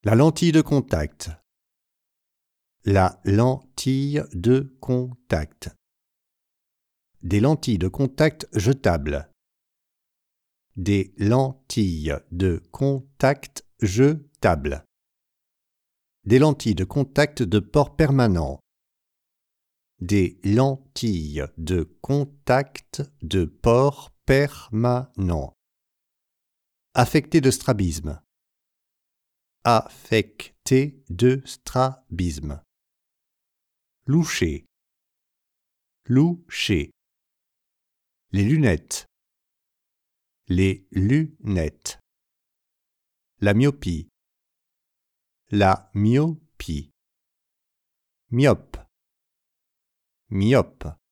La lentille de contact. La lentille de contact. Des lentilles de contact jetables. Des lentilles de contact jetables. Des lentilles de contact de port permanent. Des lentilles de contact de port permanent. Affecté de strabisme. Affecté de strabisme. Loucher. Loucher. Les lunettes. Les lunettes. La myopie. La myopie. Myope. Myope.